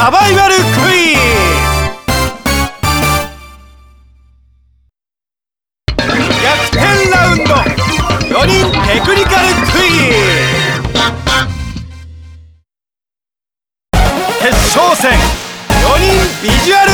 サバイバルクイズ。逆転ラウンド4人テクニカルクイズ。決勝戦4人ビジュアル